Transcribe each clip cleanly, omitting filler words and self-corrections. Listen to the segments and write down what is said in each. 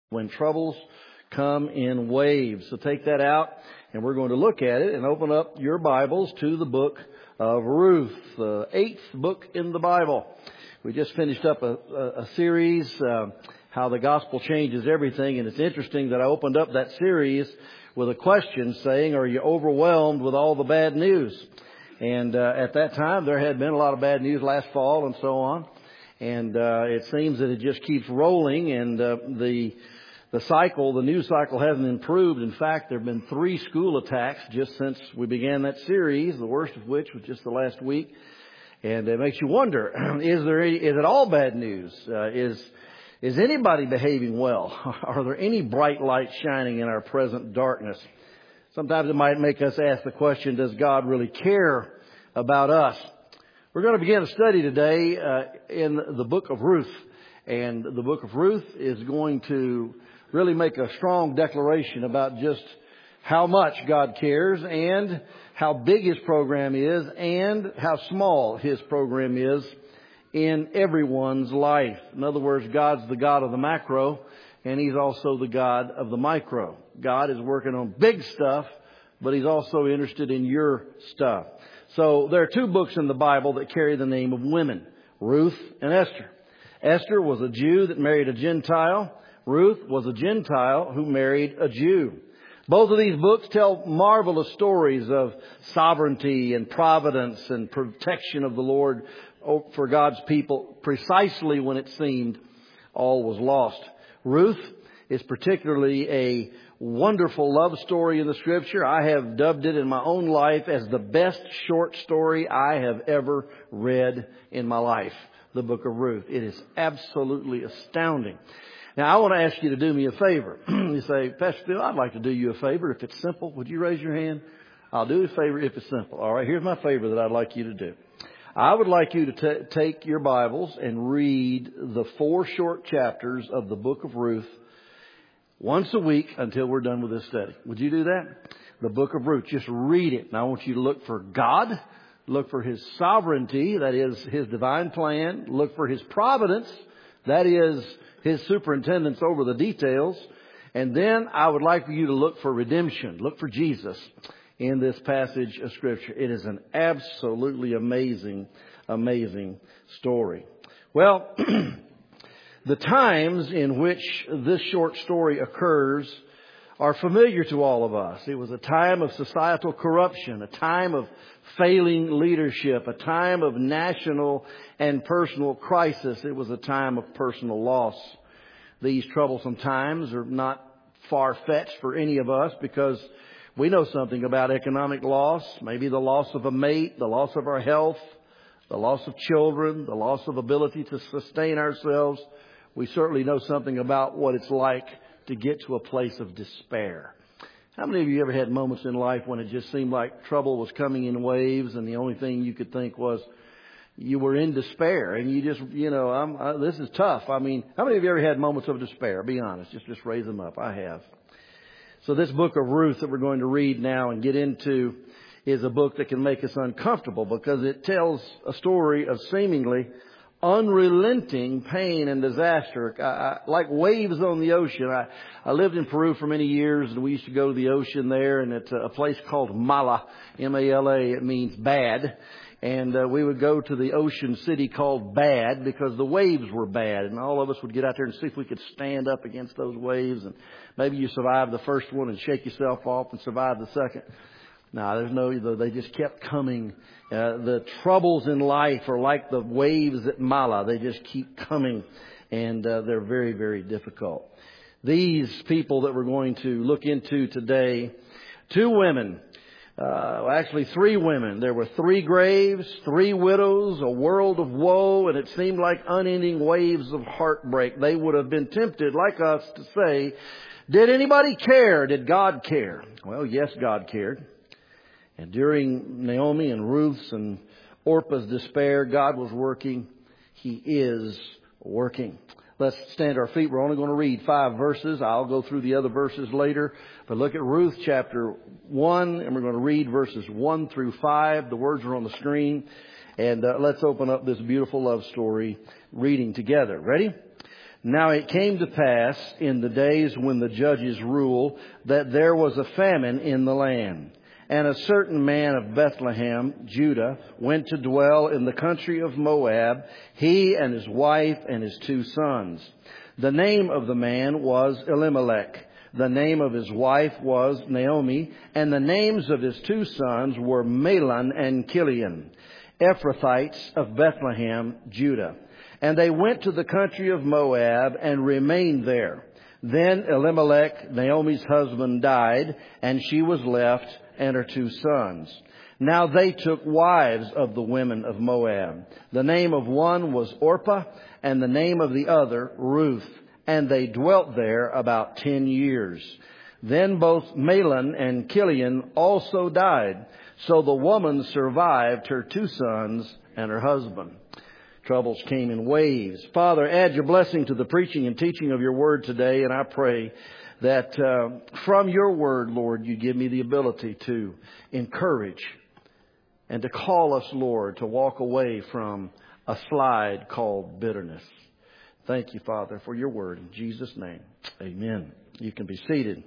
When troubles come in waves. So take that out, and we're going to look at it and open up your Bibles to the book of Ruth, the 8th book in the Bible. We just finished up a series, How the Gospel Changes Everything, and it's interesting that I opened up that series with a question saying, are you overwhelmed with all the bad news? And at that time, there had been a lot of bad news last fall and so on. And it seems that it just keeps rolling, and the news cycle hasn't improved. In fact, there have been 3 school attacks just since we began that series, the worst of which was just the last week. And it makes you wonder, is it all bad news? Is anybody behaving well? Are there any bright lights shining in our present darkness? Sometimes it might make us ask the question, does God really care about us? We're going to begin a study today in the book of Ruth. And the book of Ruth is going to really make a strong declaration about just how much God cares and how big His program is and how small His program is in everyone's life. In other words, God's the God of the macro, and He's also the God of the micro. God is working on big stuff, but He's also interested in your stuff. So there are 2 books in the Bible that carry the name of women, Ruth and Esther. Esther was a Jew that married a Gentile. Ruth was a Gentile who married a Jew. Both of these books tell marvelous stories of sovereignty and providence and protection of the Lord for God's people, precisely when it seemed all was lost. Ruth is particularly a wonderful love story in the Scripture. I have dubbed it in my own life as the best short story I have ever read in my life, the book of Ruth. It is absolutely astounding. Now, I want to ask you to do me a favor. You say, Pastor Bill, I'd like to do you a favor. If it's simple, would you raise your hand? I'll do you a favor if it's simple. All right, here's my favor that I'd like you to do. I would like you to take your Bibles and read the 4 short chapters of the book of Ruth once a week until we're done with this study. Would you do that? The book of Ruth. Just read it. And I want you to look for God. Look for His sovereignty. That is His divine plan. Look for His providence. That is His superintendence over the details. And then I would like for you to look for redemption. Look for Jesus in this passage of Scripture. It is an absolutely amazing, amazing story. Well, the times in which this short story occurs are familiar to all of us. It was a time of societal corruption, a time of failing leadership, a time of national and personal crisis. It was a time of personal loss. These troublesome times are not far-fetched for any of us because we know something about economic loss, maybe the loss of a mate, the loss of our health, the loss of children, the loss of ability to sustain ourselves. We certainly know something about what it's like to get to a place of despair. How many of you ever had moments in life when it just seemed like trouble was coming in waves and the only thing you could think was you were in despair and you just, this is tough. I mean, how many of you ever had moments of despair? Be honest. Just raise them up. I have. So this book of Ruth that we're going to read now and get into is a book that can make us uncomfortable because it tells a story of seemingly unrelenting pain and disaster, like waves on the ocean. I lived in Peru for many years, and we used to go to the ocean there, and it's a place called Mala, M-A-L-A. It means bad. And we would go to the ocean city called Bad because the waves were bad. And all of us would get out there and see if we could stand up against those waves. And maybe you survived the first one and shake yourself off and survive the second. No, they just kept coming. The troubles in life are like the waves at Mala. They just keep coming, and they're very, very difficult. These people that we're going to look into today, 2 women, actually 3 women. There were 3 graves, 3 widows, a world of woe, and it seemed like unending waves of heartbreak. They would have been tempted, like us, to say, did anybody care? Did God care? Well, yes, God cared. And during Naomi and Ruth's and Orpah's despair, God was working. He is working. Let's stand to our feet. We're only going to read 5 verses. I'll go through the other verses later. But look at Ruth chapter 1, and we're going to read verses 1 through 5. The words are on the screen. And let's open up this beautiful love story reading together. Ready? Now it came to pass in the days when the judges ruled that there was a famine in the land. And a certain man of Bethlehem, Judah, went to dwell in the country of Moab, he and his wife and his 2 sons. The name of the man was Elimelech. The name of his wife was Naomi, and the names of his 2 sons were Mahlon and Chilion, Ephrathites of Bethlehem, Judah. And they went to the country of Moab and remained there. Then Elimelech, Naomi's husband, died, and she was left and her 2 sons. Now they took wives of the women of Moab. The name of one was Orpah, and the name of the other Ruth. And they dwelt there about 10 years. Then both Mahlon and Chilion also died. So the woman survived her 2 sons and her husband. Troubles came in waves. Father, add your blessing to the preaching and teaching of your word today. And I pray that from your word, Lord, you give me the ability to encourage and to call us, Lord, to walk away from a slide called bitterness. Thank you, Father, for your word. In Jesus' name, amen. You can be seated.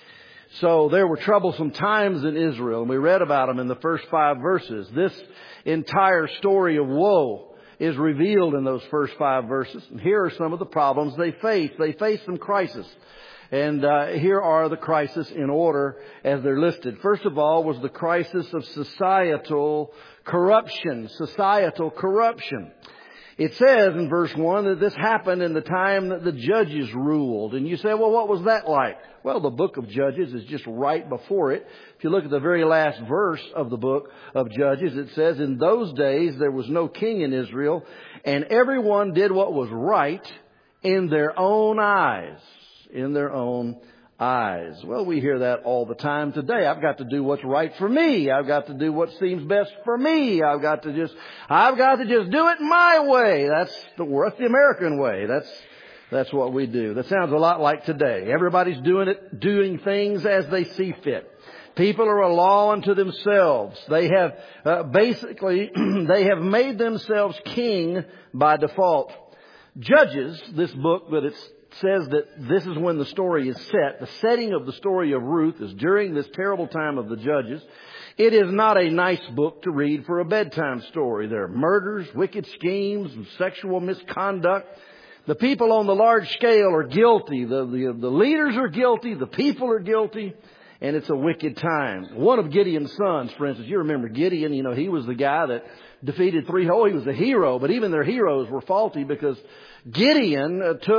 So there were troublesome times in Israel, and we read about them in the first 5 verses. This entire story of woe is revealed in those first 5 verses. And here are some of the problems they faced. They faced some crisis. And here are the crises in order as they're listed. First of all was the crisis of societal corruption. Societal corruption. It says in verse 1 that this happened in the time that the judges ruled. And you say, well, what was that like? Well, the book of Judges is just right before it. If you look at the very last verse of the book of Judges, it says, in those days there was no king in Israel, and everyone did what was right in their own eyes. In their own eyes. Well, we hear that all the time today. I've got to do what's right for me. I've got to do what seems best for me. I've got to just do it my way. That's the American way. That's what we do. That sounds a lot like today. Everybody's doing things as they see fit. People are a law unto themselves. They have they have made themselves king by default. Judges, this book that it says that this is when the story is set. The setting of the story of Ruth is during this terrible time of the judges. It is not a nice book to read for a bedtime story. There are murders, wicked schemes, and sexual misconduct. The people on the large scale are guilty. The leaders are guilty. The people are guilty. And it's a wicked time. One of Gideon's sons, for instance, you remember Gideon, he was the guy that defeated he was a hero, but even their heroes were faulty because Gideon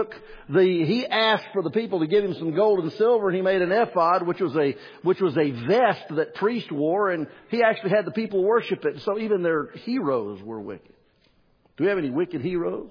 he asked for the people to give him some gold and silver, and he made an ephod, which was a vest that priests wore, and he actually had the people worship it. So even their heroes were wicked. Do we have any wicked heroes?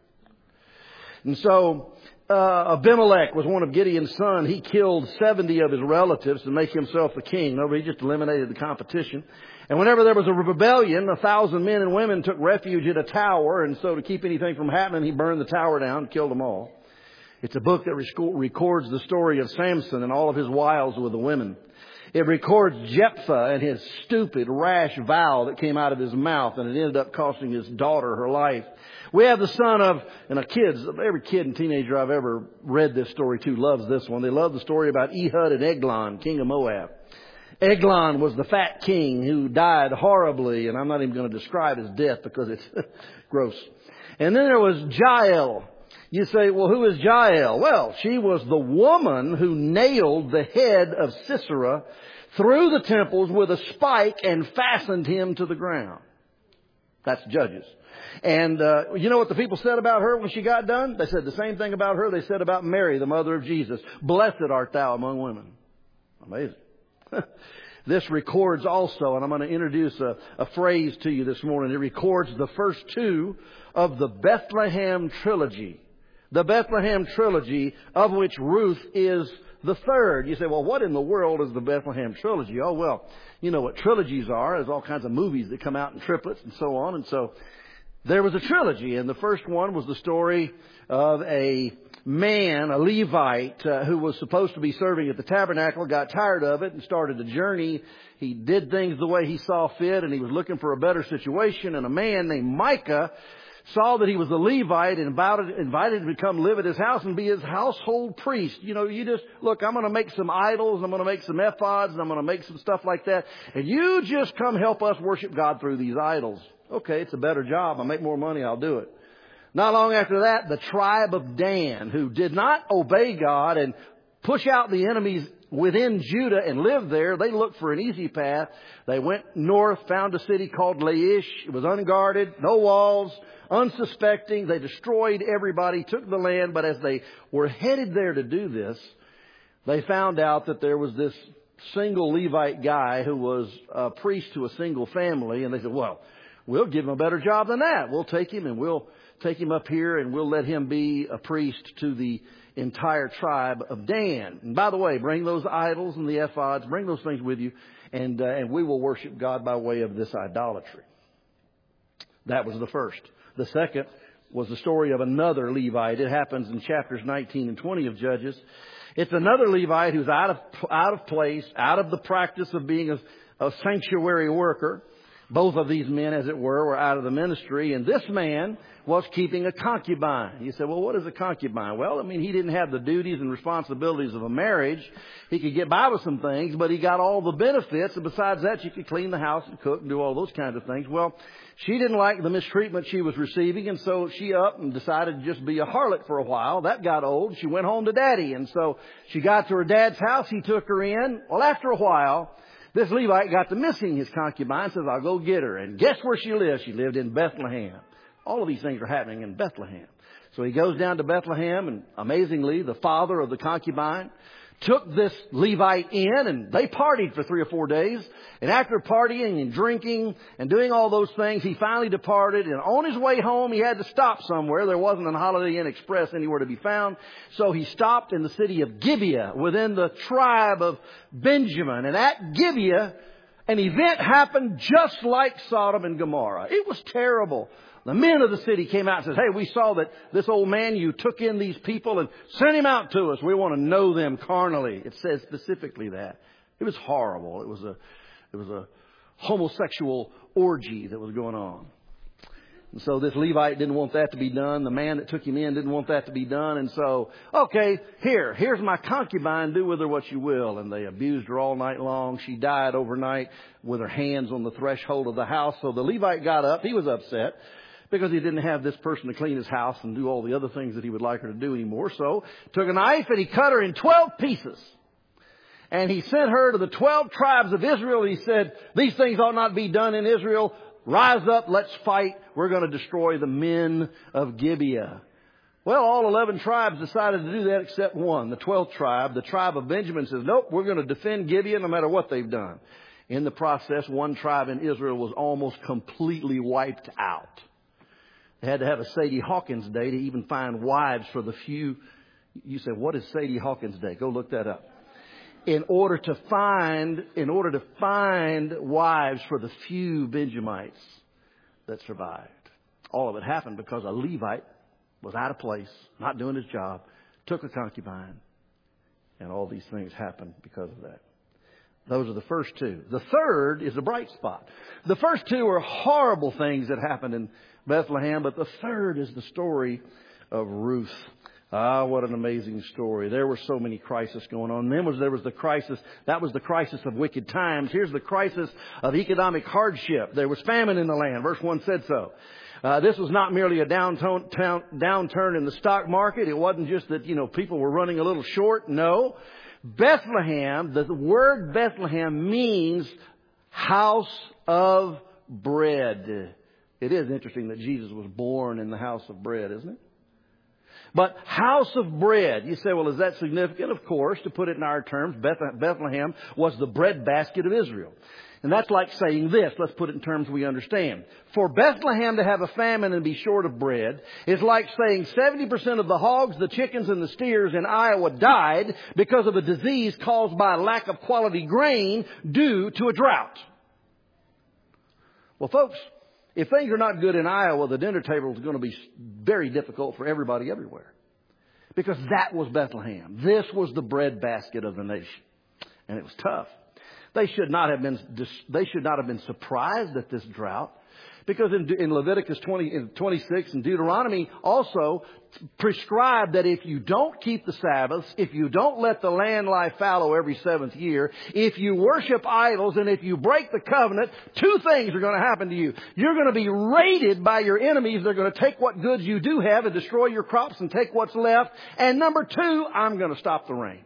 And so Abimelech was one of Gideon's sons. He killed 70 of his relatives to make himself the king. He just eliminated the competition. And whenever there was a rebellion, 1,000 men and women took refuge in a tower. And so to keep anything from happening, he burned the tower down and killed them all. It's a book that records the story of Samson and all of his wiles with the women. It records Jephthah and his stupid, rash vow that came out of his mouth, and it ended up costing his daughter her life. We have the son of, and every kid and teenager I've ever read this story to loves this one. They love the story about Ehud and Eglon, king of Moab. Eglon was the fat king who died horribly, and I'm not even going to describe his death because it's gross. And then there was Jael. You say, well, who is Jael? Well, she was the woman who nailed the head of Sisera through the temples with a spike and fastened him to the ground. That's Judges. And you know what the people said about her when she got done? They said the same thing about her they said about Mary, the mother of Jesus. Blessed art thou among women. Amazing. This records also, and I'm going to introduce a phrase to you this morning. It records the first 2 of the Bethlehem trilogy. The Bethlehem trilogy, of which Ruth is the third. You say, well, what in the world is the Bethlehem trilogy? Oh, well, you know what trilogies are. There's all kinds of movies that come out in triplets and so on. And so there was a trilogy, and the first one was the story of a man, a Levite, who was supposed to be serving at the tabernacle, got tired of it and started a journey. He did things the way he saw fit, and he was looking for a better situation. And a man named Micah saw that he was a Levite and invited him to come live at his house and be his household priest. You know, you just, look, I'm going to make some idols, I'm going to make some ephods, and I'm going to make some stuff like that. And you just come help us worship God through these idols. Okay, it's a better job. I'll make more money. I'll do it. Not long after that, the tribe of Dan, who did not obey God and push out the enemies within Judah and live there, they looked for an easy path. They went north, found a city called Laish. It was unguarded, no walls, unsuspecting. They destroyed everybody, took the land. But as they were headed there to do this, they found out that there was this single Levite guy who was a priest to a single family. And they said, well, we'll give him a better job than that. We'll take him and we'll take him up here and we'll let him be a priest to the entire tribe of Dan. And by the way, bring those idols and the ephods, bring those things with you, and we will worship God by way of this idolatry. That was the first. The second was the story of another Levite. It happens in chapters 19 and 20 of Judges. It's another Levite who's out of place, out of the practice of being a sanctuary worker. Both of these men, as it were out of the ministry. And this man was keeping a concubine. You say, well, what is a concubine? Well, I mean, he didn't have the duties and responsibilities of a marriage. He could get by with some things, but he got all the benefits. And besides that, you could clean the house and cook and do all those kinds of things. Well, she didn't like the mistreatment she was receiving, and so she up and decided to just be a harlot for a while. That got old. She went home to Daddy. And so she got to her dad's house. He took her in. Well, after a while, this Levite got to missing his concubine, says, I'll go get her. And guess where she lived? She lived in Bethlehem. All of these things are happening in Bethlehem. So he goes down to Bethlehem, and amazingly, the father of the concubine took this Levite in, and they partied for 3 or 4 days. And after partying and drinking and doing all those things, he finally departed. And on his way home, he had to stop somewhere. There wasn't a Holiday Inn Express anywhere to be found. So he stopped in the city of Gibeah within the tribe of Benjamin. And at Gibeah, an event happened just like Sodom and Gomorrah. It was terrible. The men of the city came out and said, hey, we saw that this old man, you took in these people and sent him out to us. We want to know them carnally. It says specifically that. It was horrible. It was a homosexual orgy that was going on. And so this Levite didn't want that to be done. The man that took him in didn't want that to be done. And so, okay, here's my concubine. Do with her what you will. And they abused her all night long. She died overnight with her hands on the threshold of the house. So the Levite got up. He was upset because he didn't have this person to clean his house and do all the other things that he would like her to do anymore. So took a knife and he cut her in 12 pieces. And he sent her to the 12 tribes of Israel. And he said, these things ought not be done in Israel. Rise up, let's fight. We're going to destroy the men of Gibeah. Well, all 11 tribes decided to do that except one, the 12th tribe. The tribe of Benjamin says, nope, we're going to defend Gibeah no matter what they've done. In the process, one tribe in Israel was almost completely wiped out. They had to have a Sadie Hawkins Day to even find wives for the few. You say, what is Sadie Hawkins Day? Go look that up. In order to find wives for the few Benjamites that survived. All of it happened because a Levite was out of place, not doing his job, took a concubine, and all these things happened because of that. Those are the first two. The third is a bright spot. The first two are horrible things that happened in Bethlehem, but the third is the story of Ruth. Ah, what an amazing story. There were so many crises going on. Then there was the crisis. That was the crisis of wicked times. Here's the crisis of economic hardship. There was famine in the land. Verse 1 said so. This was not merely a downturn in the stock market. It wasn't just that, people were running a little short. No. Bethlehem, the word Bethlehem means house of bread. It is interesting that Jesus was born in the house of bread, isn't it? But house of bread. You say, well, is that significant? Of course, to put it in our terms, Bethlehem was the bread basket of Israel. And that's like saying this. Let's put it in terms we understand. For Bethlehem to have a famine and be short of bread is like saying 70% of the hogs, the chickens, and the steers in Iowa died because of a disease caused by a lack of quality grain due to a drought. Well, folks, if things are not good in Iowa, the dinner table is going to be very difficult for everybody everywhere. Because that was Bethlehem. This was the bread basket of the nation. And it was tough. They should not have been surprised at this drought. Because in Leviticus 26 and Deuteronomy also prescribed that if you don't keep the Sabbaths, if you don't let the land lie fallow every seventh year, if you worship idols, and if you break the covenant, two things are going to happen to you. You're going to be raided by your enemies. They're going to take what goods you do have and destroy your crops and take what's left. And number two, I'm going to stop the rain.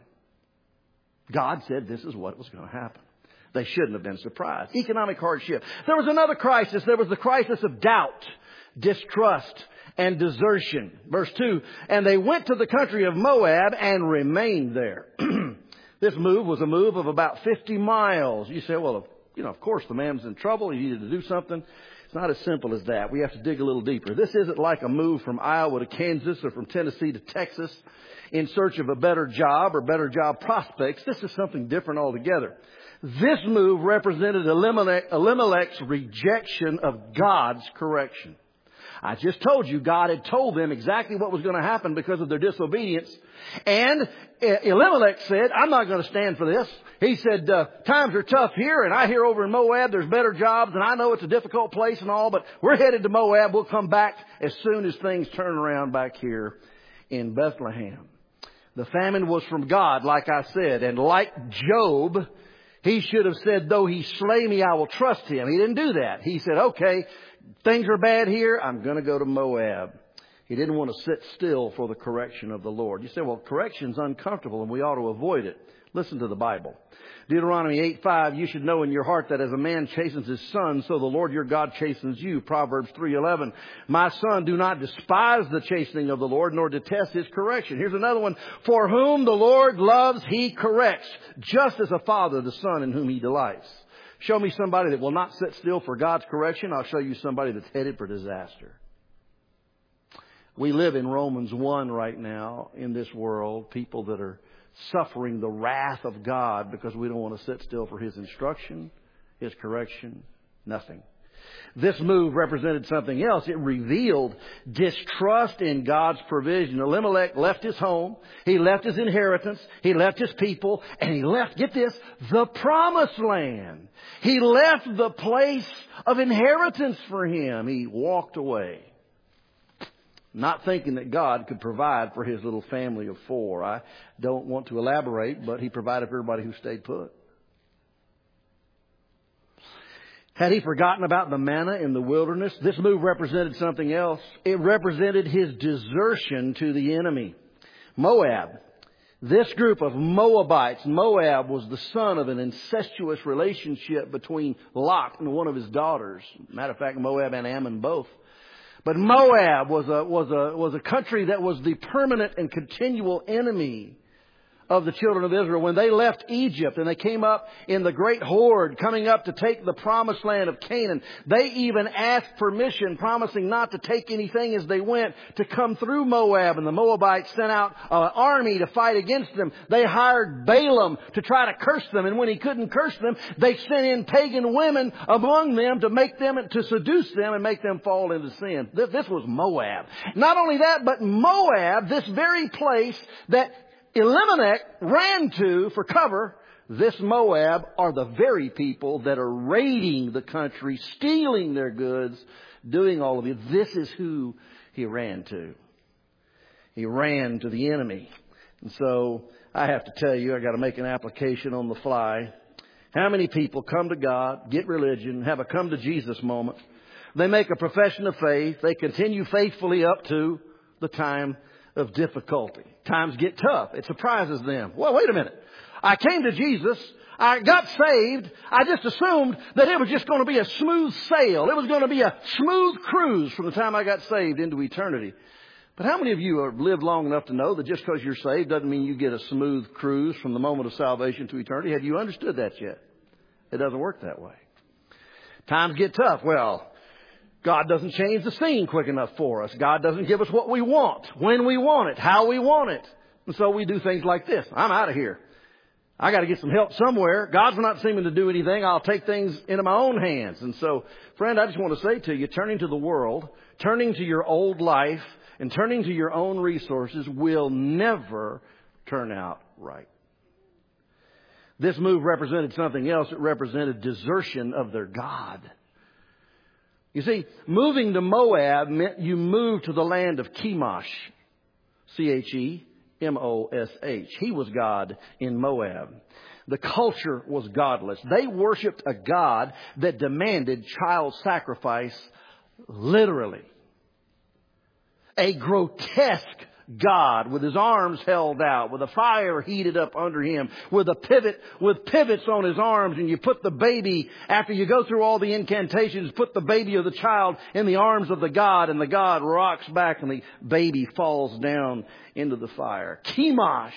God said this is what was going to happen. They shouldn't have been surprised. Economic hardship. There was another crisis. There was the crisis of doubt, distrust, and desertion. Verse 2, and they went to the country of Moab and remained there. This move was a move of about 50 miles. You say, well, of course the man's in trouble. He needed to do something. It's not as simple as that. We have to dig a little deeper. This isn't like a move from Iowa to Kansas or from Tennessee to Texas in search of a better job or better job prospects. This is something different altogether. This move represented Elimelech's rejection of God's correction. I just told you God had told them exactly what was going to happen because of their disobedience. And Elimelech said, I'm not going to stand for this. He said, times are tough here, and I hear over in Moab there's better jobs, and I know it's a difficult place and all, but we're headed to Moab. We'll come back as soon as things turn around back here in Bethlehem. The famine was from God, like I said, and like Job, he should have said, though he slay me, I will trust him. He didn't do that. He said, okay, things are bad here. I'm going to go to Moab. He didn't want to sit still for the correction of the Lord. You say, well, correction's uncomfortable and we ought to avoid it. Listen to the Bible. Deuteronomy 8:5, you should know in your heart that as a man chastens his son, so the Lord your God chastens you. Proverbs 3:11, my son, do not despise the chastening of the Lord, nor detest his correction. Here's another one. For whom the Lord loves, he corrects, just as a father the son in whom he delights. Show me somebody that will not sit still for God's correction. I'll show you somebody that's headed for disaster. We live in Romans 1 right now in this world. People that are suffering the wrath of God because we don't want to sit still for His instruction, His correction, nothing. This move represented something else. It revealed distrust in God's provision. Elimelech left his home. He left his inheritance. He left his people. And he left, get this, the promised land. He left the place of inheritance for him. He walked away, not thinking that God could provide for his little family of 4. I don't want to elaborate, but he provided for everybody who stayed put. Had he forgotten about the manna in the wilderness? This move represented something else. It represented his desertion to the enemy. Moab. This group of Moabites, Moab was the son of an incestuous relationship between Lot and one of his daughters. Matter of fact, Moab and Ammon both. But Moab was a country that was the permanent and continual enemy of the children of Israel. When they left Egypt and they came up in the great horde coming up to take the promised land of Canaan, they even asked permission, promising not to take anything as they went, to come through Moab. And the Moabites sent out an army to fight against them. They hired Balaam to try to curse them. And when he couldn't curse them, they sent in pagan women among them to seduce them and make them fall into sin. This was Moab. Not only that, but Moab, this very place that Elimelech ran to for cover, this Moab are the very people that are raiding the country, stealing their goods, doing all of it. This is who he ran to. He ran to the enemy. And so I have to tell you, I got to make an application on the fly. How many people come to God, get religion, have a come to Jesus moment? They make a profession of faith. They continue faithfully up to the time of difficulty. Times get tough. It surprises them. Well, wait a minute. I came to Jesus. I got saved. I just assumed that it was just going to be a smooth sail. It was going to be a smooth cruise from the time I got saved into eternity. But how many of you have lived long enough to know that just because you're saved doesn't mean you get a smooth cruise from the moment of salvation to eternity? Have you understood that yet? It doesn't work that way. Times get tough. Well, God doesn't change the scene quick enough for us. God doesn't give us what we want, when we want it, how we want it. And so we do things like this. I'm out of here. I got to get some help somewhere. God's not seeming to do anything. I'll take things into my own hands. And so, friend, I just want to say to you, turning to the world, turning to your old life, and turning to your own resources will never turn out right. This move represented something else. It represented desertion of their God. You see, moving to Moab meant you moved to the land of Chemosh. Chemosh. He was God in Moab. The culture was godless. They worshipped a God that demanded child sacrifice literally. A grotesque God with his arms held out, with a fire heated up under him, with pivots on his arms, and you put the baby, after you go through all the incantations, put the baby or the child in the arms of the God, and the God rocks back and the baby falls down into the fire. Chemosh.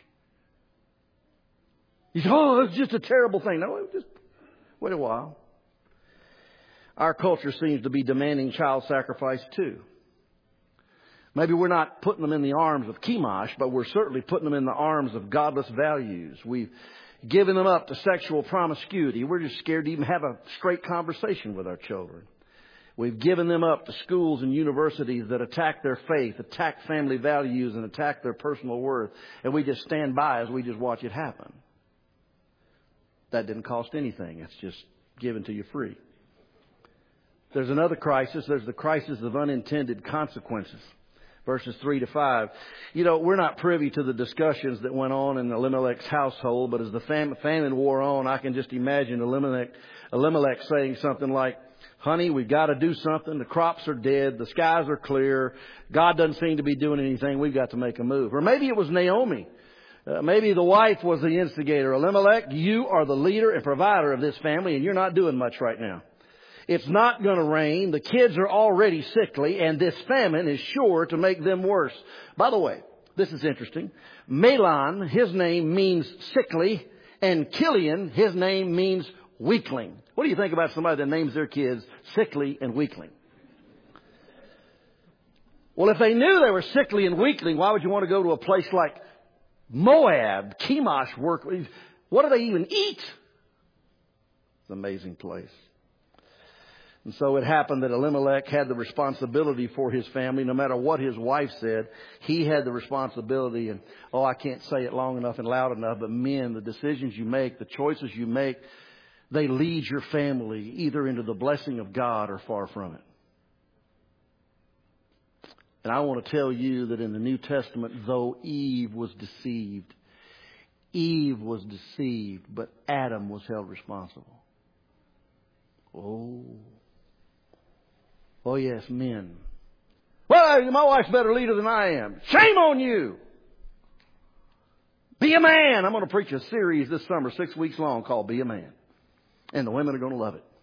You say, oh, it's just a terrible thing. No, just wait a while. Our culture seems to be demanding child sacrifice too. Maybe we're not putting them in the arms of Chemosh, but we're certainly putting them in the arms of godless values. We've given them up to sexual promiscuity. We're just scared to even have a straight conversation with our children. We've given them up to schools and universities that attack their faith, attack family values, and attack their personal worth. And we just stand by as we just watch it happen. That didn't cost anything. It's just given to you free. There's another crisis. There's the crisis of unintended consequences. Verses 3 to 5. You know, we're not privy to the discussions that went on in Elimelech's household, but as the famine wore on, I can just imagine Elimelech saying something like, honey, we've got to do something. The crops are dead. The skies are clear. God doesn't seem to be doing anything. We've got to make a move. Or maybe it was Naomi. Maybe the wife was the instigator. Elimelech, you are the leader and provider of this family, and you're not doing much right now. It's not going to rain. The kids are already sickly, and this famine is sure to make them worse. By the way, this is interesting. Mahlon, his name means sickly, and Chilion, his name means weakling. What do you think about somebody that names their kids sickly and weakling? Well, if they knew they were sickly and weakling, why would you want to go to a place like Moab, Chemosh? What do they even eat? It's an amazing place. And so it happened that Elimelech had the responsibility for his family. No matter what his wife said, he had the responsibility. And, I can't say it long enough and loud enough, but men, the decisions you make, the choices you make, they lead your family either into the blessing of God or far from it. And I want to tell you that in the New Testament, though Eve was deceived, but Adam was held responsible. Oh, yes, men. Well, my wife's a better leader than I am. Shame on you. Be a man. I'm going to preach a series this summer, 6 weeks long, called Be a Man. And the women are going to love it.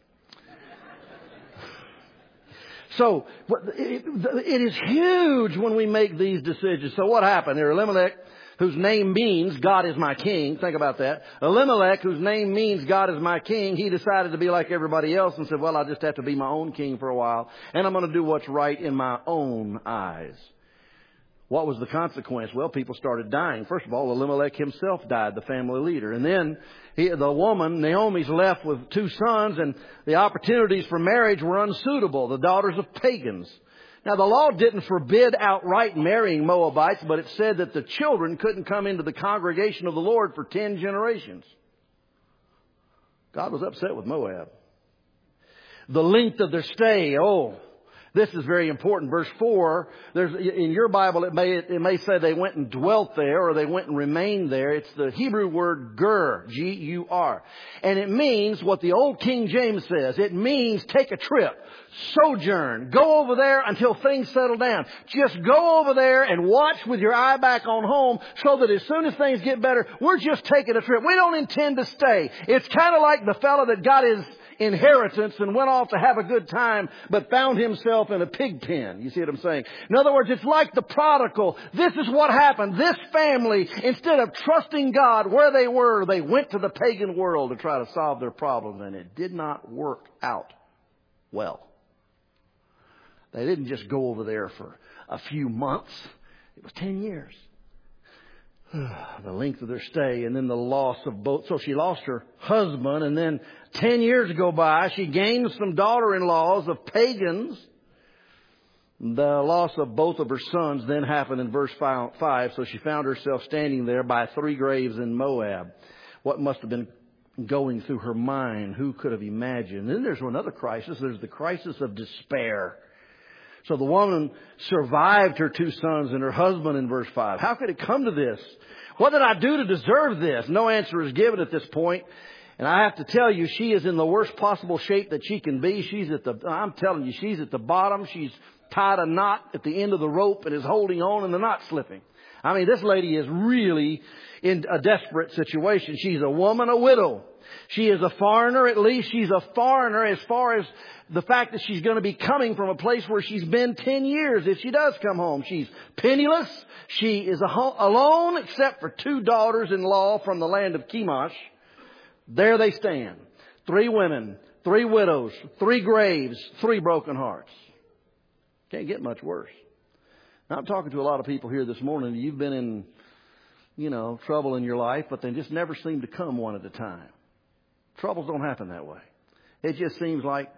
So it is huge when we make these decisions. So what happened there? Elimelech, whose name means God is my king. Think about that. Elimelech, whose name means God is my king, he decided to be like everybody else and said, well, I'll just have to be my own king for a while, and I'm going to do what's right in my own eyes. What was the consequence? Well, people started dying. First of all, Elimelech himself died, the family leader. And then the woman, Naomi's left with 2 sons, and the opportunities for marriage were unsuitable, the daughters of pagans. Now, the law didn't forbid outright marrying Moabites, but it said that the children couldn't come into the congregation of the Lord for 10 generations. God was upset with Moab. The length of their stay, this is very important. Verse 4, in your Bible, it may say they went and dwelt there or they went and remained there. It's the Hebrew word gur, G-U-R. And it means what the old King James says. It means take a trip, sojourn, go over there until things settle down. Just go over there and watch with your eye back on home so that as soon as things get better, we're just taking a trip. We don't intend to stay. It's kind of like the fellow that got his inheritance and went off to have a good time, but found himself in a pig pen. You see what I'm saying? In other words, it's like the prodigal. This is what happened. This family, instead of trusting God where they were, they went to the pagan world to try to solve their problems, and it did not work out well. They didn't just go over there for a few months. It was 10 years. The length of their stay, and then the loss of both. So she lost her husband, and then 10 years go by. She gained some daughter-in-laws of pagans. The loss of both of her sons then happened in verse 5. So she found herself standing there by 3 graves in Moab. What must have been going through her mind. Who could have imagined? Then there's another crisis. There's the crisis of despair. So the woman survived her 2 sons and her husband in verse 5. How could it come to this? What did I do to deserve this? No answer is given at this point. And I have to tell you, she is in the worst possible shape that she can be. I'm telling you, she's at the bottom. She's tied a knot at the end of the rope and is holding on and the knot's slipping. I mean, this lady is really in a desperate situation. She's a woman, a widow. She is a foreigner. At least she's a foreigner as far as the fact that she's going to be coming from a place where she's been 10 years if she does come home. She's penniless. She is alone except for 2 daughters-in-law from the land of Chemosh. There they stand. 3 women, 3 widows, 3 graves, 3 broken hearts. Can't get much worse. Now, I'm talking to a lot of people here this morning. You've been in, trouble in your life, but they just never seem to come one at a time. Troubles don't happen that way. It just seems like,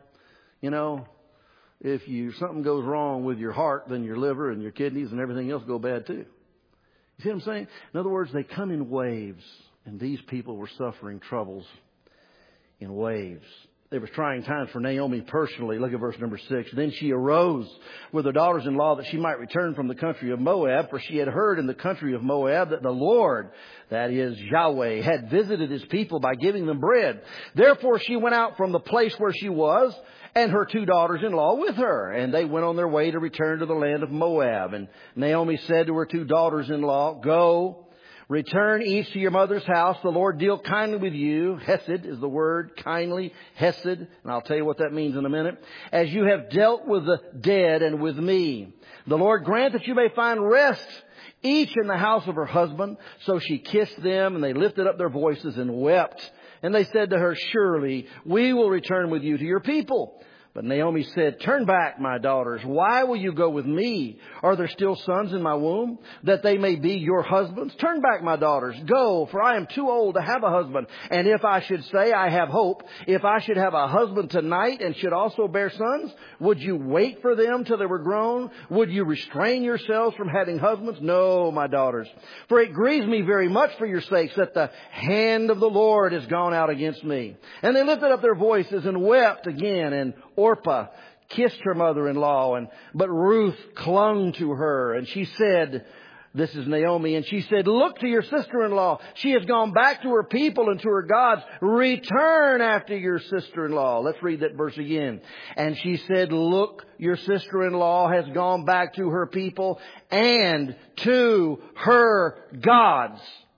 if something goes wrong with your heart, then your liver and your kidneys and everything else go bad too. You see what I'm saying? In other words, they come in waves, and these people were suffering troubles in waves. There was trying times for Naomi personally. Look at verse number 6. Then she arose with her daughters-in-law that she might return from the country of Moab, for she had heard in the country of Moab that the Lord, that is Yahweh, had visited His people by giving them bread. Therefore she went out from the place where she was, and her 2 daughters-in-law with her. And they went on their way to return to the land of Moab. And Naomi said to her 2 daughters-in-law, Go, return each to your mother's house. The Lord deal kindly with you. Hesed is the word, kindly, Hesed. And I'll tell you what that means in a minute. As you have dealt with the dead and with me. The Lord grant that you may find rest, each in the house of her husband. So she kissed them, and they lifted up their voices and wept. And they said to her, Surely we will return with you to your people. But Naomi said, Turn back, my daughters. Why will you go with me? Are there still sons in my womb, that they may be your husbands? Turn back, my daughters. Go, for I am too old to have a husband. And if I should say I have hope, if I should have a husband tonight and should also bear sons, would you wait for them till they were grown? Would you restrain yourselves from having husbands? No, my daughters. For it grieves me very much for your sakes that the hand of the Lord has gone out against me. And they lifted up their voices and wept again, and Orpah kissed her mother-in-law, but Ruth clung to her, and she said, this is Naomi, and she said, Look to your sister-in-law. She has gone back to her people and to her gods. Return after your sister-in-law. Let's read that verse again. And she said, Look, your sister-in-law has gone back to her people and to her gods.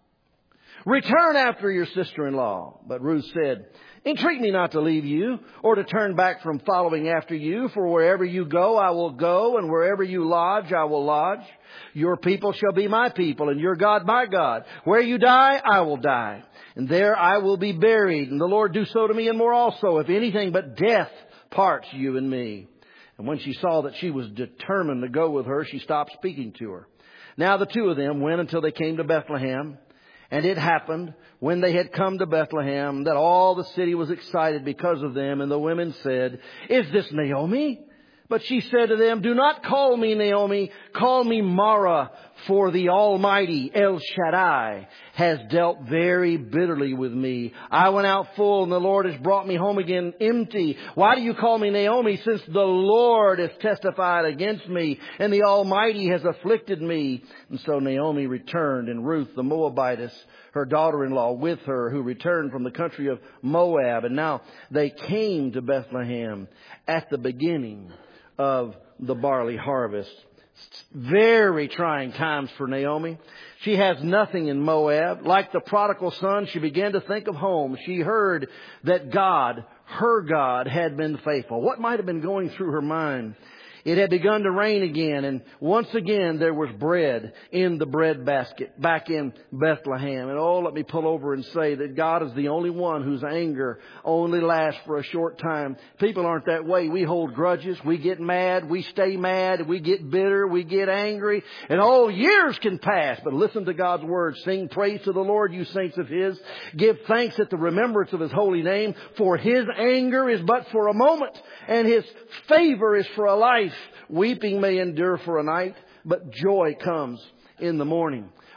Return after your sister-in-law. But Ruth said, Entreat me not to leave you, or to turn back from following after you, for wherever you go, I will go, and wherever you lodge, I will lodge. Your people shall be my people, and your God my God. Where you die, I will die, and there I will be buried. And the Lord do so to me and more also, if anything but death parts you and me. And when she saw that she was determined to go with her, she stopped speaking to her. Now the 2 of them went until they came to Bethlehem. And it happened, when they had come to Bethlehem, that all the city was excited because of them. And the women said, Is this Naomi? But she said to them, Do not call me Naomi, call me Mara, for the Almighty, El Shaddai, has dealt very bitterly with me. I went out full, and the Lord has brought me home again empty. Why do you call me Naomi, since the Lord has testified against me, and the Almighty has afflicted me? And so Naomi returned, and Ruth the Moabitess, her daughter-in-law, with her, who returned from the country of Moab. And now they came to Bethlehem at the beginning of the barley harvest. Very trying times for Naomi. She has nothing in Moab. Like the prodigal son, she began to think of home. She heard that God, her God, had been faithful. What might have been going through her mind? It had begun to rain again, and once again there was bread in the bread basket back in Bethlehem. And let me pull over and say that God is the only one whose anger only lasts for a short time. People aren't that way. We hold grudges. We get mad. We stay mad. We get bitter. We get angry. And years can pass. But listen to God's word. Sing praise to the Lord, you saints of His. Give thanks at the remembrance of His holy name. For His anger is but for a moment, and His favor is for a life. Weeping may endure for a night, but joy comes in the morning.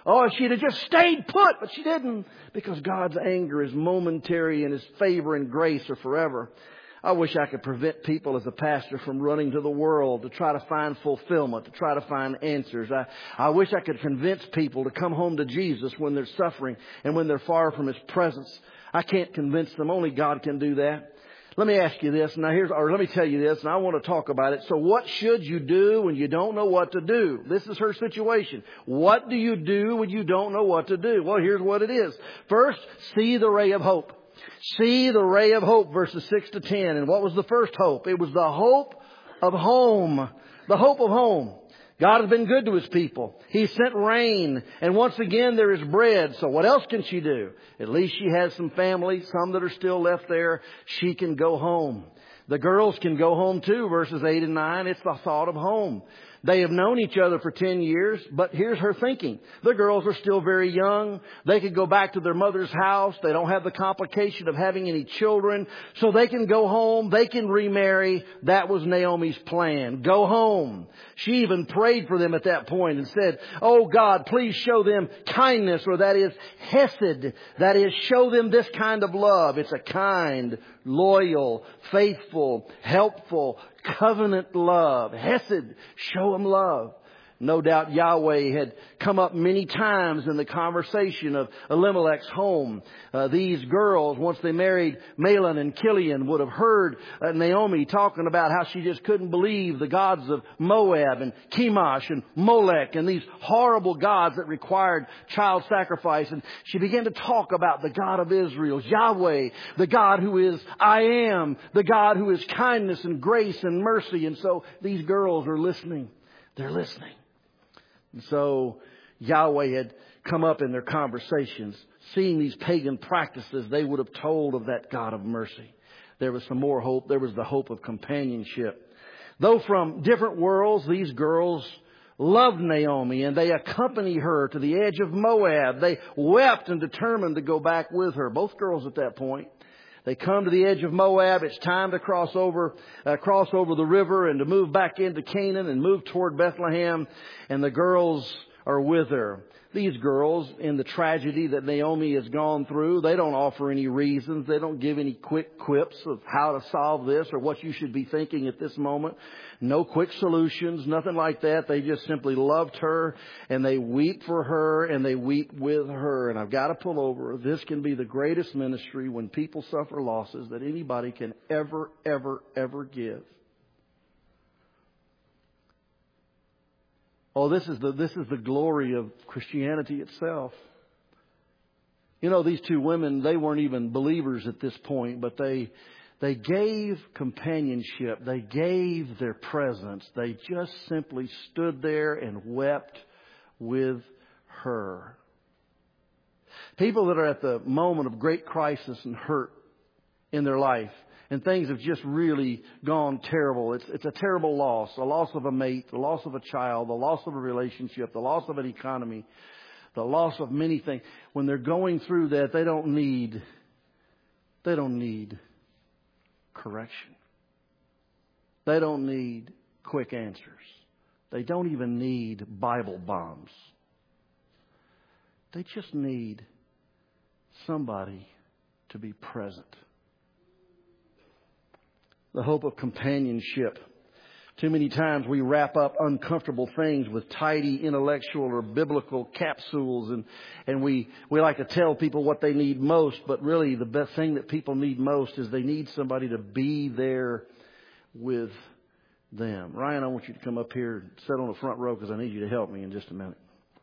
Oh, if she'd have just stayed put, but she didn't, because God's anger is momentary and His favor and grace are forever. I wish I could prevent people as a pastor from running to the world to try to find fulfillment, to try to find answers. I wish I could convince people to come home to Jesus when they're suffering and when they're far from His presence. I can't convince them. Only God can do that. Let me ask you this. Now let me tell you this, and I want to talk about it. So what should you do when you don't know what to do? This is her situation. What do you do when you don't know what to do? Well, here's what it is. First, see the ray of hope. See the ray of hope, verses 6 to 10. And what was the first hope? It was the hope of home. The hope of home. God has been good to His people. He sent rain. And once again, there is bread. So what else can she do? At least she has some family, some that are still left there. She can go home. The girls can go home too, verses 8 and 9. It's the thought of home. They have known each other for 10 years, but here's her thinking. The girls are still very young. They could go back to their mother's house. They don't have the complication of having any children. So they can go home. They can remarry. That was Naomi's plan. Go home. She even prayed for them at that point and said, "Oh God, please show them kindness," or that is hesed. That is, show them this kind of love. It's a kind, loyal, faithful, helpful, covenant love. Hesed. Show them love. No doubt Yahweh had come up many times in the conversation of Elimelech's home. These girls, once they married Mahlon and Chilion, would have heard Naomi talking about how she just couldn't believe the gods of Moab and Chemosh and Molech and these horrible gods that required child sacrifice. And she began to talk about the God of Israel, Yahweh, the God who is I am, the God who is kindness and grace and mercy. And so these girls are listening. They're listening. And so Yahweh had come up in their conversations. Seeing these pagan practices, they would have told of that God of mercy. There was some more hope. There was the hope of companionship. Though from different worlds, these girls loved Naomi and they accompanied her to the edge of Moab. They wept and determined to go back with her. Both girls at that point. They come to the edge of Moab. It's time to cross over the river and to move back into Canaan and move toward Bethlehem. And the girls are with her. These girls, in the tragedy that Naomi has gone through, they don't offer any reasons. They don't give any quick quips of how to solve this or what you should be thinking at this moment. No quick solutions, nothing like that. They just simply loved her and they weep for her and they weep with her. And I've got to pull over. This can be the greatest ministry when people suffer losses that anybody can ever, ever, ever give. Oh, this is the glory of Christianity itself. You know, these two women, they weren't even believers at this point, but they gave companionship. They gave their presence. They just simply stood there and wept with her. People that are at the moment of great crisis and hurt in their life, and things have just really gone terrible. It's a terrible loss. The loss of a mate, the loss of a child, the loss of a relationship, the loss of an economy, the loss of many things. When they're going through that, they don't need correction. They don't need quick answers. They don't even need Bible bombs. They just need somebody to be present. The hope of companionship. Too many times we wrap up uncomfortable things with tidy intellectual or biblical capsules and we like to tell people what they need most, but really the best thing that people need most is they need somebody to be there with them. Ryan, I want you to come up here and sit on the front row because I need you to help me in just a minute.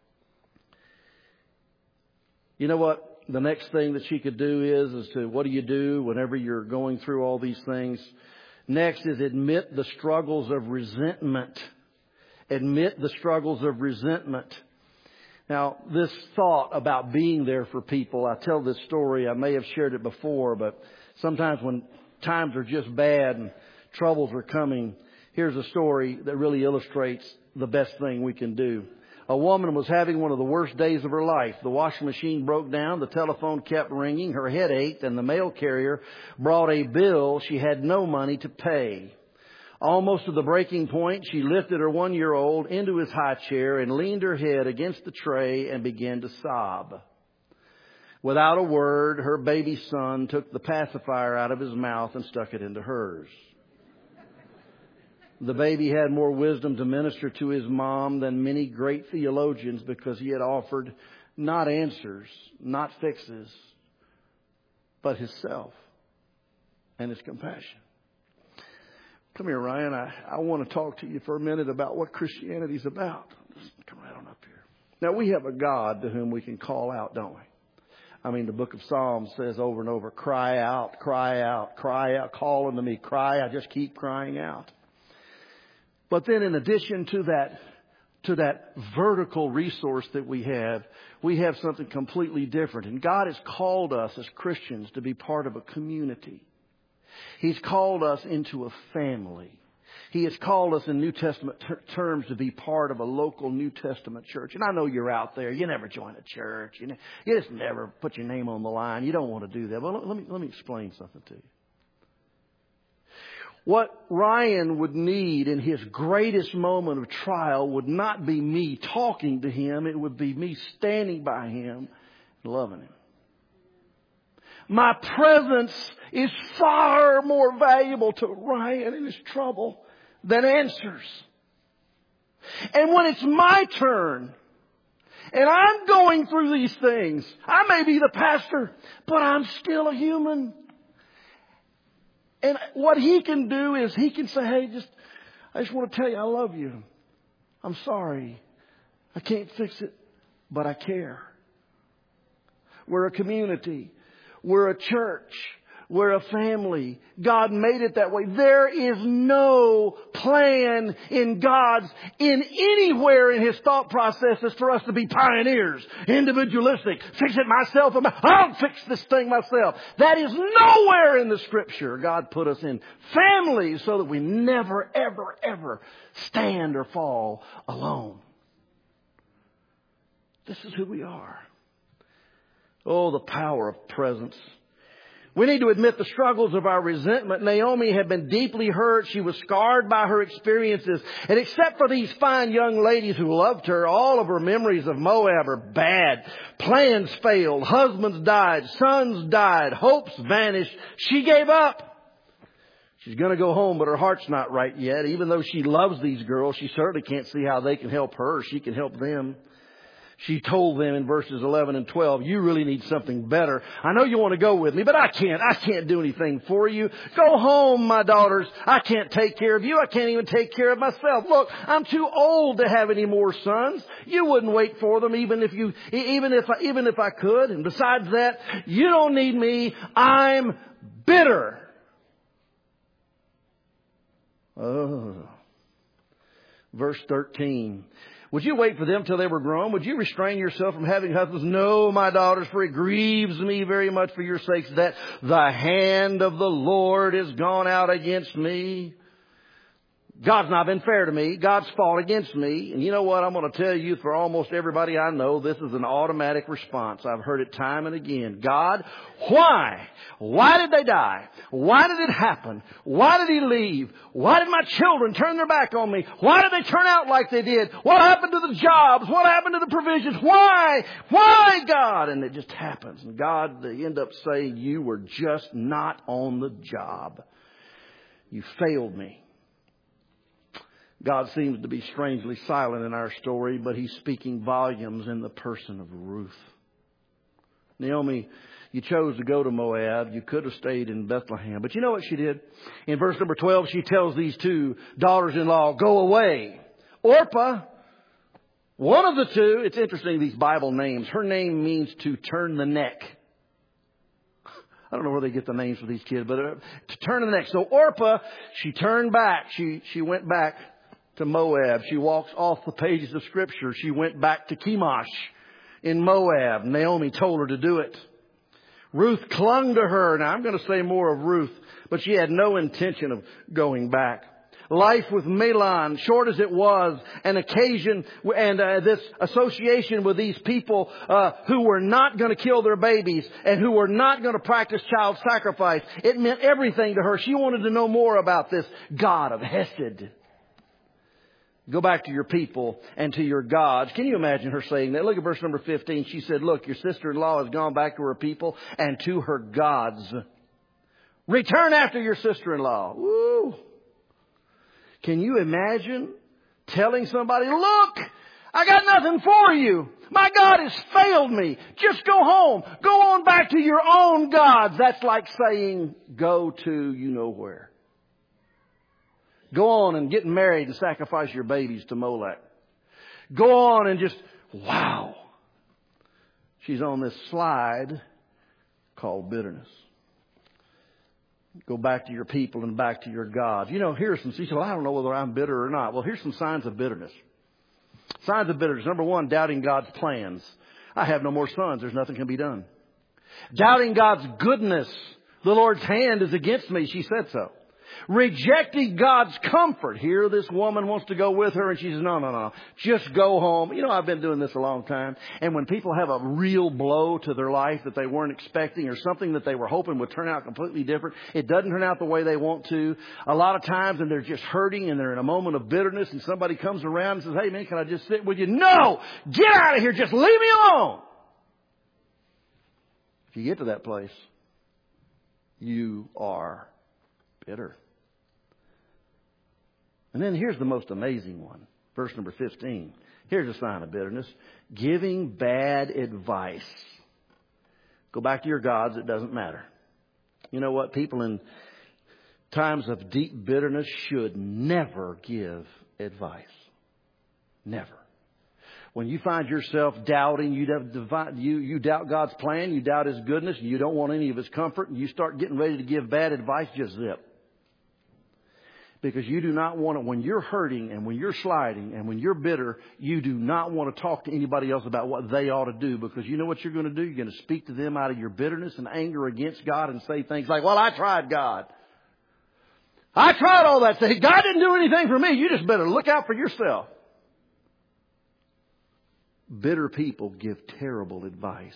You know what? The next thing that she could do is to what do you do whenever you're going through all these things? Next is admit the struggles of resentment. Admit the struggles of resentment. Now, this thought about being there for people, I tell this story, I may have shared it before, but sometimes when times are just bad and troubles are coming, here's a story that really illustrates the best thing we can do. A woman was having one of the worst days of her life. The washing machine broke down. The telephone kept ringing. Her head ached, and the mail carrier brought a bill she had no money to pay. Almost to the breaking point, she lifted her 1-year-old into his high chair and leaned her head against the tray and began to sob. Without a word, her baby son took the pacifier out of his mouth and stuck it into hers. The baby had more wisdom to minister to his mom than many great theologians because he had offered not answers, not fixes, but himself and his compassion. Come here, Ryan. I want to talk to you for a minute about what Christianity is about. Just come right on up here. Now, we have a God to whom we can call out, don't we? I mean, the book of Psalms says over and over, cry out, cry out, cry out, call unto me, cry. I just keep crying out. But then in addition to that vertical resource that we have something completely different. And God has called us as Christians to be part of a community. He's called us into a family. He has called us in New Testament terms to be part of a local New Testament church. And I know you're out there. You never join a church. You just never put your name on the line. You don't want to do that. Well, let me explain something to you. What Ryan would need in his greatest moment of trial would not be me talking to him. It would be me standing by him and loving him. My presence is far more valuable to Ryan in his trouble than answers. And when it's my turn and I'm going through these things, I may be the pastor, but I'm still a human. And what he can do is he can say, hey, I just want to tell you I love you. I'm sorry. I can't fix it, but I care. We're a community. We're a church. We're a family. God made it that way. There is no plan in anywhere in His thought processes for us to be pioneers, individualistic, fix it myself. I'll fix this thing myself. That is nowhere in the Scripture. God put us in families so that we never, ever, ever stand or fall alone. This is who we are. Oh, the power of presence. We need to admit the struggles of our resentment. Naomi had been deeply hurt. She was scarred by her experiences. And except for these fine young ladies who loved her, all of her memories of Moab are bad. Plans failed. Husbands died. Sons died. Hopes vanished. She gave up. She's going to go home, but her heart's not right yet. Even though she loves these girls, she certainly can't see how they can help her. She can help them. She told them in verses 11 and 12, you really need something better. I know you want to go with me, but I can't do anything for you. Go home, my daughters. I can't take care of you. I can't even take care of myself. Look, I'm too old to have any more sons. You wouldn't wait for them even if I could. And besides that, you don't need me. I'm bitter. Oh. Verse 13. Would you wait for them till they were grown? Would you restrain yourself from having husbands? No, my daughters, for it grieves me very much for your sakes that the hand of the Lord is gone out against me. God's not been fair to me. God's fought against me. And you know what? I'm going to tell you, for almost everybody I know, this is an automatic response. I've heard it time and again. God, why? Why did they die? Why did it happen? Why did He leave? Why did my children turn their back on me? Why did they turn out like they did? What happened to the jobs? What happened to the provisions? Why? Why, God? And it just happens. And God, they end up saying, you were just not on the job. You failed me. God seems to be strangely silent in our story, but He's speaking volumes in the person of Ruth. Naomi, you chose to go to Moab. You could have stayed in Bethlehem. But you know what she did? In verse number 12, she tells these two daughters-in-law, go away. Orpah, one of the two, it's interesting, these Bible names. Her name means to turn the neck. I don't know where they get the names for these kids, but to turn the neck. So Orpah, she turned back. She went back to Moab. She walks off the pages of Scripture. She went back to Chemosh in Moab. Naomi told her to do it. Ruth clung to her. Now I'm going to say more of Ruth, but she had no intention of going back. life with Mahlon, short as it was, an occasion and this association with these people who were not going to kill their babies and who were not going to practice child sacrifice. It meant everything to her. She wanted to know more about this God of Hesed. Go back to your people and to your gods. Can you imagine her saying that? Look at verse number 15. She said, look, your sister-in-law has gone back to her people and to her gods. Return after your sister-in-law. Woo! Can you imagine telling somebody, look, I got nothing for you. My God has failed me. Just go home. Go on back to your own gods. That's like saying, go to you know where. Go on and get married and sacrifice your babies to Molech. Go on and just, wow. She's on this slide called bitterness. Go back to your people and back to your gods. You know, here's some, she said, well, I don't know whether I'm bitter or not. Well, here's some signs of bitterness. Signs of bitterness. Number one, doubting God's plans. I have no more sons. There's nothing can be done. Doubting God's goodness. The Lord's hand is against me. She said so. Rejecting God's comfort. Here this woman wants to go with her and she says, no. Just go home. You know, I've been doing this a long time. And when people have a real blow to their life that they weren't expecting or something that they were hoping would turn out completely different, it doesn't turn out the way they want to. A lot of times and they're just hurting and they're in a moment of bitterness and somebody comes around and says, hey man, can I just sit with you? No! Get out of here! Just leave me alone! If you get to that place, you are bitter. And then here's the most amazing one. Verse number 15. Here's a sign of bitterness. Giving bad advice. Go back to your gods. It doesn't matter. You know what? People in times of deep bitterness should never give advice. Never. When you find yourself doubting, you doubt God's plan, you doubt His goodness, and you don't want any of His comfort, and you start getting ready to give bad advice, just zip. Because you do not want to, when you're hurting and when you're sliding and when you're bitter, you do not want to talk to anybody else about what they ought to do. Because you know what you're going to do? You're going to speak to them out of your bitterness and anger against God and say things like, well, I tried God. I tried all that stuff. God didn't do anything for me. You just better look out for yourself. Bitter people give terrible advice.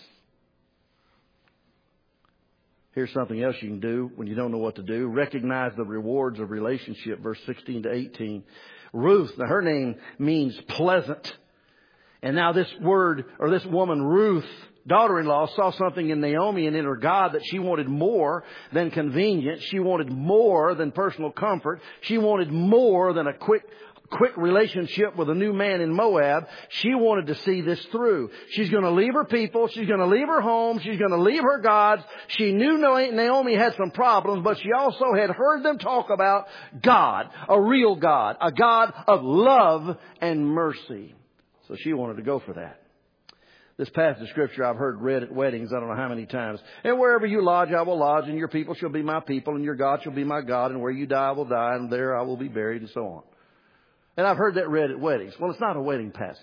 Here's something else you can do when you don't know what to do. Recognize the rewards of relationship, verse 16 to 18. Ruth, now her name means pleasant. And now this word, or this woman, Ruth, daughter-in-law, saw something in Naomi and in her God that she wanted more than convenience. She wanted more than personal comfort. She wanted more than a quick relationship with a new man in Moab. She wanted to see this through. She's going to leave her people. She's going to leave her home. She's going to leave her gods. She knew Naomi had some problems, but she also had heard them talk about God, a real God, a God of love and mercy. So she wanted to go for that. This passage of Scripture I've heard read at weddings I don't know how many times. And wherever you lodge, I will lodge, and your people shall be my people, and your God shall be my God, and where you die, I will die, and there I will be buried, and so on. And I've heard that read at weddings. Well, it's not a wedding passage.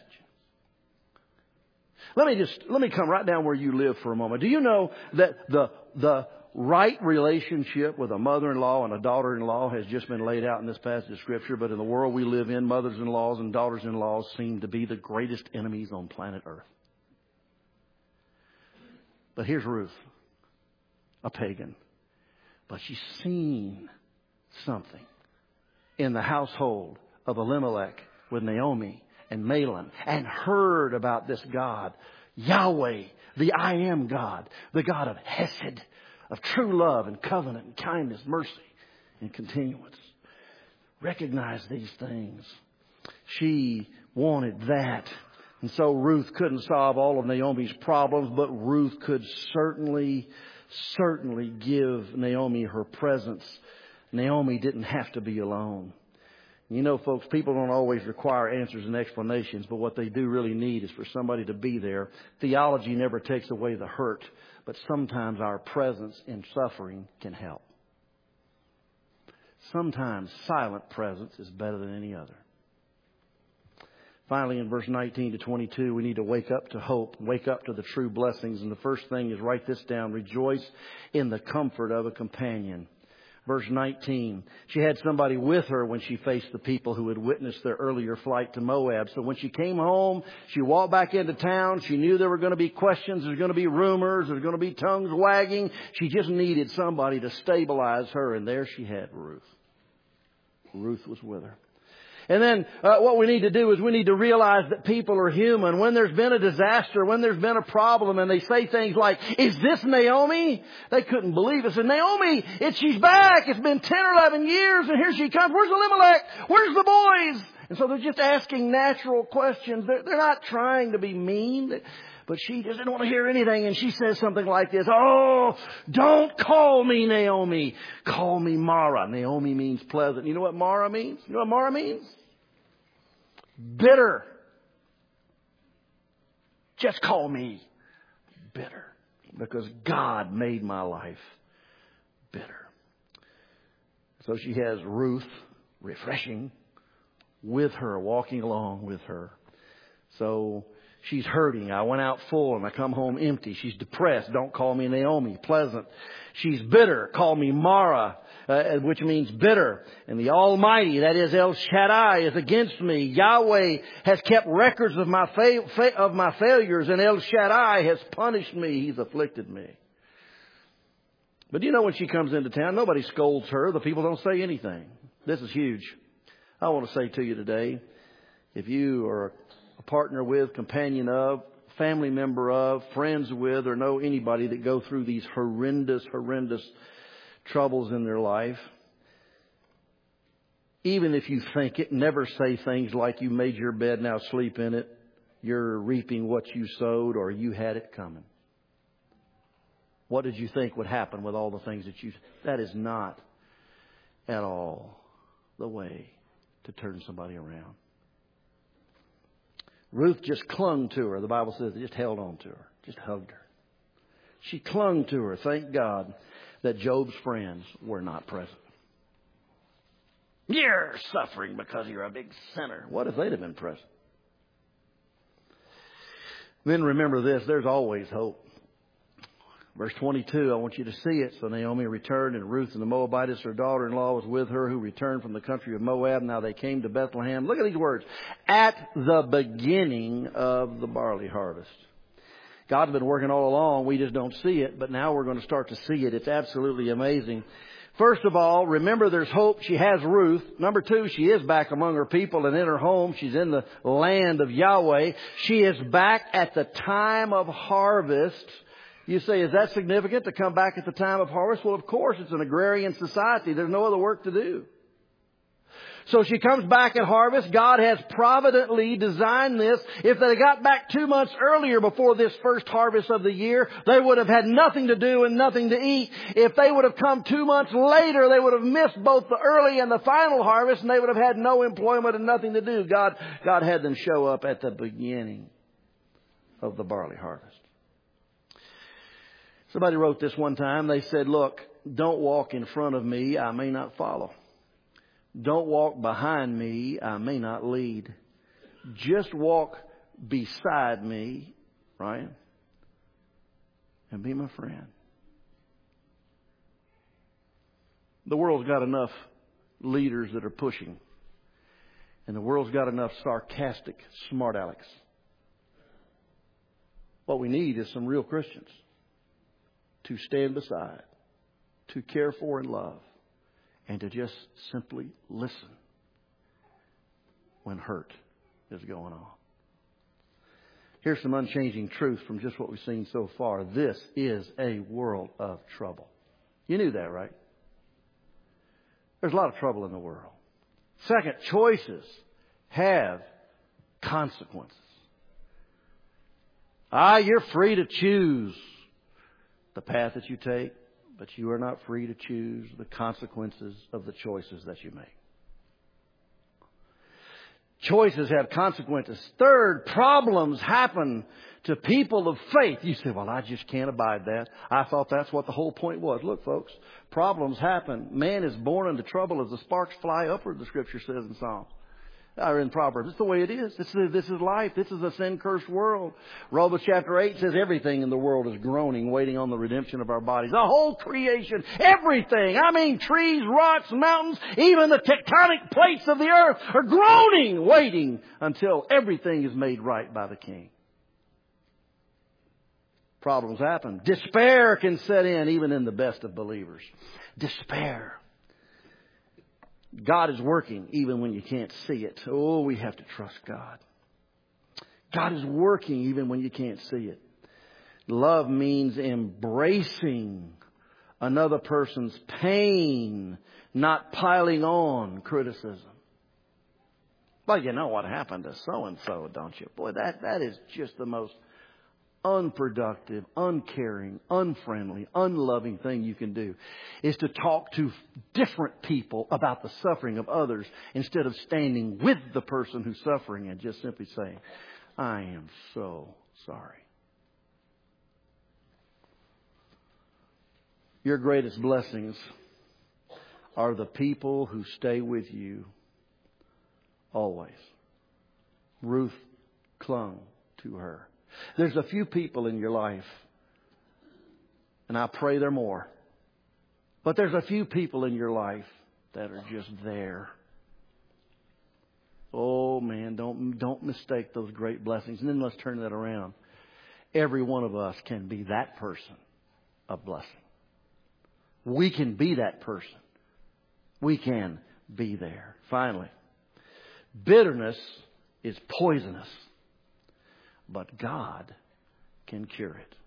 Let me come right down where you live for a moment. Do you know that the right relationship with a mother-in-law and a daughter-in-law has just been laid out in this passage of Scripture? But in the world we live in, mothers-in-laws and daughters-in-laws seem to be the greatest enemies on planet Earth. But here's Ruth, a pagan. But she's seen something in the household of Elimelech with Naomi and Mahlon and heard about this God, Yahweh, the I Am God, the God of Hesed, of true love and covenant and kindness, mercy and continuance. Recognize these things. She wanted that. And so Ruth couldn't solve all of Naomi's problems, but Ruth could certainly give Naomi her presence. Naomi didn't have to be alone. You know, folks, people don't always require answers and explanations, but what they do really need is for somebody to be there. Theology never takes away the hurt, but sometimes our presence in suffering can help. Sometimes silent presence is better than any other. Finally, in verse 19 to 22, we need to wake up to hope, wake up to the true blessings. And the first thing is write this down. Rejoice in the comfort of a companion. Verse 19, she had somebody with her when she faced the people who had witnessed their earlier flight to Moab. So when she came home, she walked back into town. She knew there were going to be questions. There's going to be rumors. There's going to be tongues wagging. She just needed somebody to stabilize her. And there she had Ruth. Ruth was with her. And then what we need to do is we need to realize that people are human. When there's been a disaster, when there's been a problem, and they say things like, "Is this Naomi?" They couldn't believe it. And Naomi, she's back. It's been 10 or 11 years, and here she comes. Where's Elimelech? Where's the boys? And so they're just asking natural questions. They're not trying to be mean. But she just didn't want to hear anything. And she says something like this, "Oh, don't call me Naomi. Call me Mara." Naomi means pleasant. You know what Mara means? You know what Mara means? Bitter. Just call me bitter. Because God made my life bitter. So she has Ruth, refreshing, with her, walking along with her. So she's hurting. I went out full and I come home empty. She's depressed. Don't call me Naomi. Pleasant. She's bitter. Call me Mara, which means bitter. And the Almighty, that is El Shaddai, is against me. Yahweh has kept records of my failures, and El Shaddai has punished me. He's afflicted me. But you know, when she comes into town, nobody scolds her. The people don't say anything. This is huge. I want to say to you today, if you are a partner with, companion of, family member of, friends with, or know anybody that go through these horrendous troubles in their life, even if you think it, never say things like, "You made your bed, now sleep in it. You're reaping what you sowed," or "You had it coming." What did you think would happen with all the things that you... That is not at all the way to turn somebody around. Ruth just clung to her. The Bible says they just held on to her, just hugged her. She clung to her. Thank God that Job's friends were not present. "You're suffering because you're a big sinner." What if they'd have been present? Then remember this, there's always hope. Verse 22, I want you to see it. So Naomi returned, and Ruth and the Moabitess, her daughter-in-law, was with her, who returned from the country of Moab. Now they came to Bethlehem. Look at these words. At the beginning of the barley harvest. God's been working all along. We just don't see it. But now we're going to start to see it. It's absolutely amazing. First of all, remember there's hope. She has Ruth. Number two, she is back among her people and in her home. She's in the land of Yahweh. She is back at the time of harvest. You say, is that significant to come back at the time of harvest? Well, of course, it's an agrarian society. There's no other work to do. So she comes back at harvest. God has providently designed this. If they got back 2 months earlier before this first harvest of the year, they would have had nothing to do and nothing to eat. If they would have come 2 months later, they would have missed both the early and the final harvest, and they would have had no employment and nothing to do. God had them show up at the beginning of the barley harvest. Somebody wrote this one time. They said, "Look, don't walk in front of me. I may not follow. Don't walk behind me. I may not lead. Just walk beside me," right? "And be my friend." The world's got enough leaders that are pushing. And the world's got enough sarcastic smart alecks. What we need is some real Christians to stand beside, to care for and love, and to just simply listen when hurt is going on. Here's some unchanging truth from just what we've seen so far. This is a world of trouble. You knew that, right? There's a lot of trouble in the world. Second, choices have consequences. You're free to choose the path that you take, but you are not free to choose the consequences of the choices that you make. Choices have consequences. Third, problems happen to people of faith. You say, "Well, I just can't abide that." I thought that's what the whole point was. Look, folks, problems happen. Man is born into trouble as the sparks fly upward, the Scripture says in Psalms. Or in Proverbs. It's the way it is. This is life. This is a sin-cursed world. Romans chapter 8 says everything in the world is groaning, waiting on the redemption of our bodies. The whole creation, everything. I mean, trees, rocks, mountains, even the tectonic plates of the earth are groaning, waiting until everything is made right by the King. Problems happen. Despair can set in even in the best of believers. Despair. God is working even when you can't see it. Oh, we have to trust God. God is working even when you can't see it. Love means embracing another person's pain, not piling on criticism. Well, you know what happened to so-and-so, don't you? Boy, that is just the most unproductive, uncaring, unfriendly, unloving thing you can do, is to talk to different people about the suffering of others instead of standing with the person who's suffering and just simply saying, I am so sorry. Your greatest blessings are the people who stay with you always. Ruth clung to her. There's a few people in your life, and I pray there are more, but there's a few people in your life that are just there. Oh man, don't mistake those great blessings. And then let's turn that around. Every one of us can be that person of blessing. We can be that person. We can be there. Finally, bitterness is poisonous, but God can cure it.